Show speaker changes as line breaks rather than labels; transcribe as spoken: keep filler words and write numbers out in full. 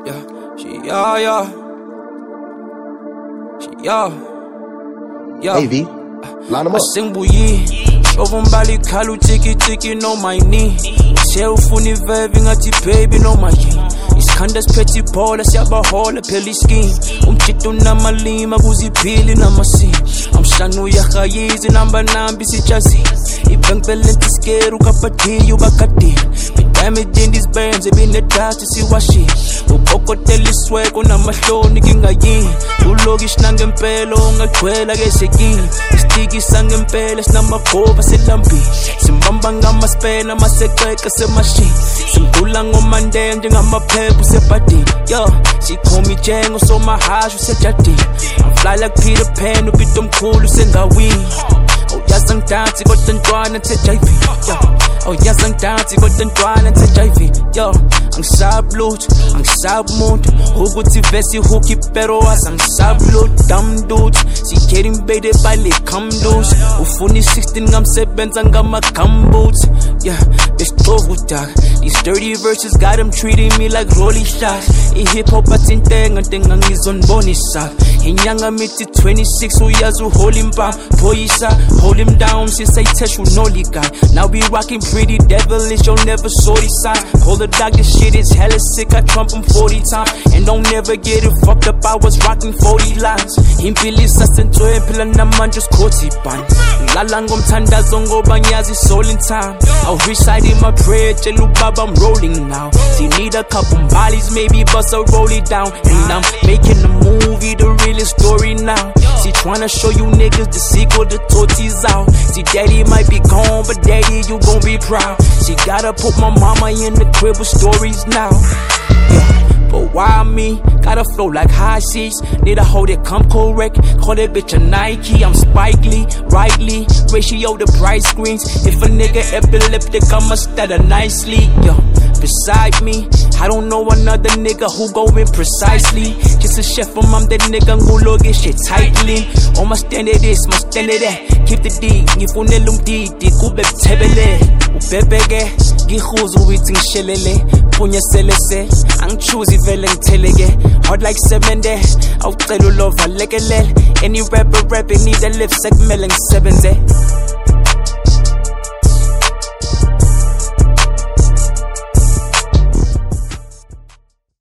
yeah, she yeah, yeah, she yeah, yeah.
Hey V, line 'em up.
Asengibuyi, shova umbali khala utiki tiki no my knee. Uthe ufuna ivibe ngathi baby no my key. Isikhanda siphethe ibhola siyabahola phela iskin. Umjito unamalima kuziphili namasini. Amshana uyahayizi namba nambi sijazi. Ibank balance scared ukaphathi ubakadini. Damage in these bands, it been the dust to see what shit. Ubokotela isweko namahloni kingayini. Ulogish nangempela ungagcwela kesekini. Istiki sangempela sinamakhova selambi. Simbamba ngamaspena amaseqeqa semashini. Simdula ngomandela njengamaphepha sebhadini. Yo, she call me Django so mahasho sejadini. I'm fly like Peter Pan upito mkhulu sengawini. Oh yes angidansi kodwa ntwana T J V. Yo, oh yes angidansi kodwa ntwana T J V. Yo, angisab lutho, angisab umuntu ukuthi vesi hooky pero as angisab lutho dumb dude. She getting baited by le camdos. Ufuna sixteen ngamsebenza ngama gumboots. Yeah, besixova udaka. These dirty verses got them treating me like rolly shots. I hip hop athintenga ntenga ngizonibonisa. Inyanga mithi twenty-six uyazi uhold him down. Poisa hold him down since I touch you know guy. Now we rocking pretty devilish, you'll never saw these signs. Call the doctor, shit is hella sick, I trump him forty times. And don't never get it fucked up, I was rocking forty lines. Impili sasenzo impila namanje skoti ban. Lala ngomthandazo ngoba ngiyazi soul in time. I'll recite in my prayer, tell Baba I'm rolling now. She need a couple bodies, maybe bust a roll it down. And I'm making a movie, the realest story now. She tryna show you niggas the sequel, the torties out. See daddy might be gone, but daddy you gon' be proud. She gotta put my mama in the crib with stories now. Yeah, but why me? Gotta flow like high seas. Need a hold it, come correct. Call that bitch a Nike. I'm Spike Lee, rightly. Ratio the bright screens. If a nigga epileptic, I'ma stutter nicely. Yo, beside me, I don't know another nigga who go in precisely. Just a chef from I'm that nigga who look at shit tightly. On my standard this, my standard that. Keep the D, ngifune lumdidi kube buthebele. Ubebeke, ngihuzu withi ngishelele. Punya selese, angichoose vele ngitheleke. Hard like semende, awucela ulova lekelele. Any rapper rapping need a lip segment ngisebenze.